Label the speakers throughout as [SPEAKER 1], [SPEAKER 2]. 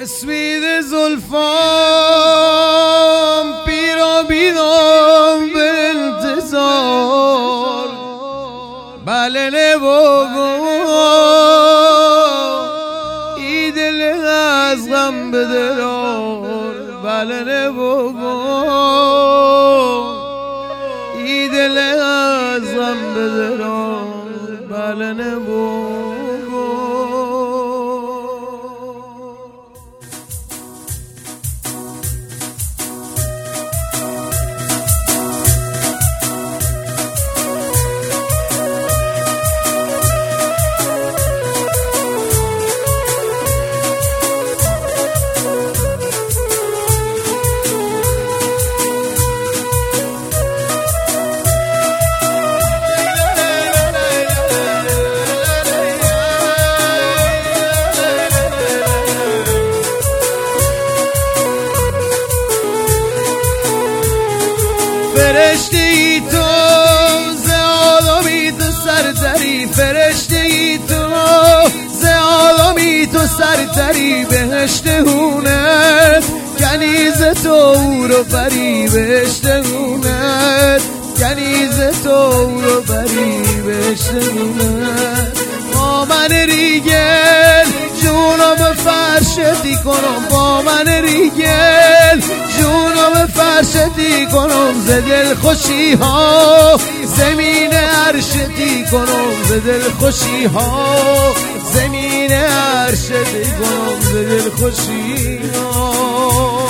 [SPEAKER 1] اسمید زلفام پیرا بیدام به انتظار بله بابا ای دل از غم بدرار بله بابا ای دل از غم بدرار بله بابا فرشته ای تو ز عالمی تو سرتری فرشته ای تو ز عالمی تو سرتری بهشت هونت کنیز تو رو بری بهشت هونت کنیز تو رو بری بهشت هونت با من ریگل جونو به فرشتی کنم با من ریگل جونو به فرشتی کنم ز دل خوشی ها زمین عرشتی کنم ز دل خوشی ها زمین عرشتی کنم ز دل خوشی ها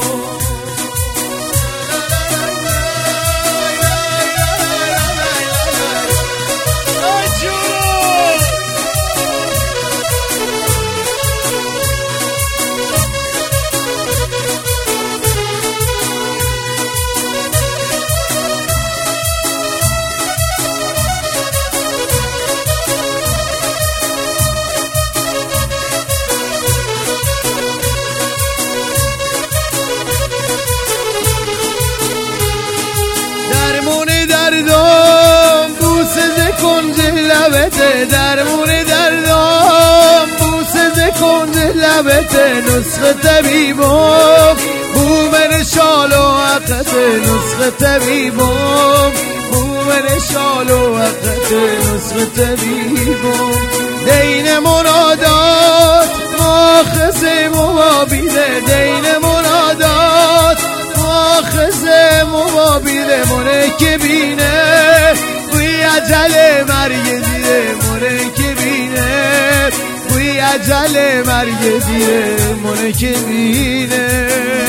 [SPEAKER 1] دردم بوسه ز کنج لبته درمون دردم بوسه ز کنج لبته نسخه طبیبم بومن شال و عقته نسخه طبیبم بومن شال و عقته نسخه طبیبم دین منادات ماخذ مبابیده دین منادات ماخذ مبابیده منه که بینه بوی عجل مرگ دیره منه که بینه بوی عجل مرگ دیره منه که بینه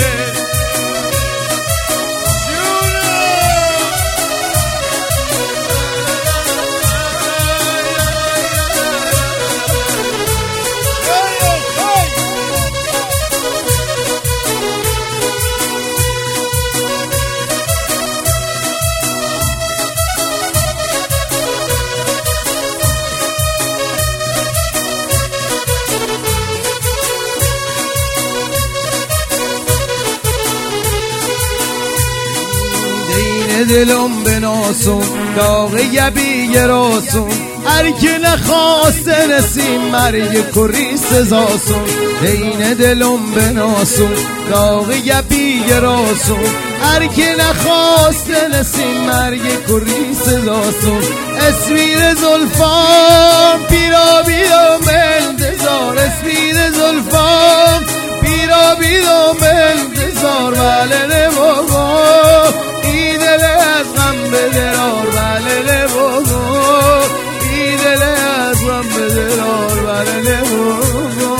[SPEAKER 1] دلم بناسون داغ یبی راسون هر که نخواسته نسیم مرگ کری سزاسون دین دلم بناسون داغ یبی راسون هر که نخواسته نسیم مرگ کری سزاسون اسمیر زلفام پیرا بیدم انتظار اسمیر زلفام پیرا بیدم انتظار بله بابا ای دل از غم بدرار بله بابا ای دل از غم بدرار بله بابا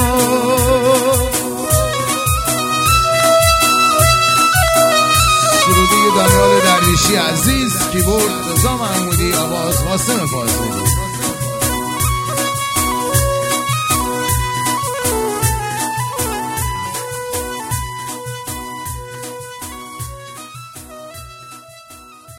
[SPEAKER 1] سرودی دانیال درویشی عزیز کیبورد رضا محمودی آواز قاسم فاضلی